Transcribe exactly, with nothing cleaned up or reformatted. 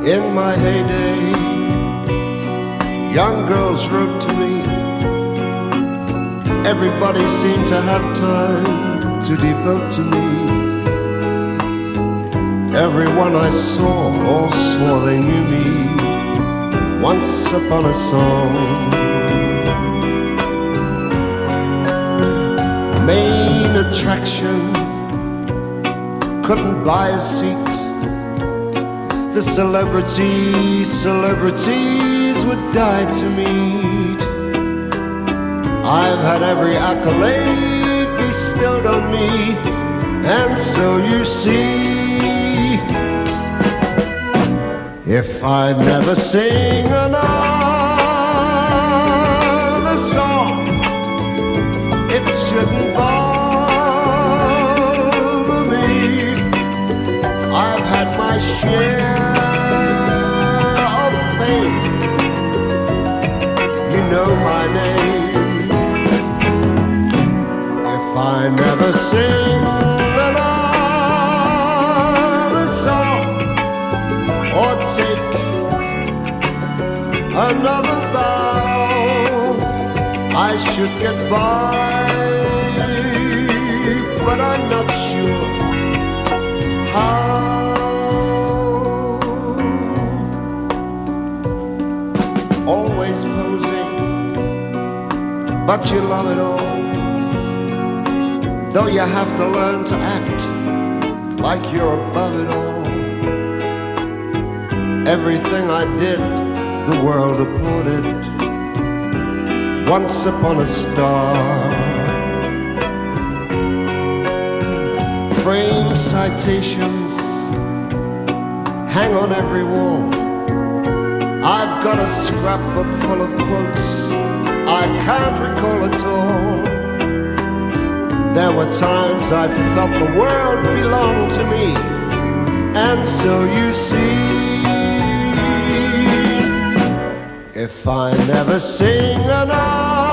In my heyday, young girls wrote to me. Everybody seemed to have time to devote to me. Everyone I saw all swore they knew me. Once upon a song, main attraction, couldn't buy a seat. The celebrities, celebrities would die to meet. I've had every accolade bestowed on me, and so you see, if I never sing another song, it shouldn't bother me. I've had my share of fame. You know my name. If I never sing another song or take another bow, I should get by, but I'm not sure how. Always posing, but you love it all. Though you have to learn to act like you're above it all. Everything I did, the world applauded. Once upon a star, frame citations hang on every wall. I've got a scrapbook full of quotes I can't recall at all. There were times I felt the world belonged to me, and so you see, if I never sing another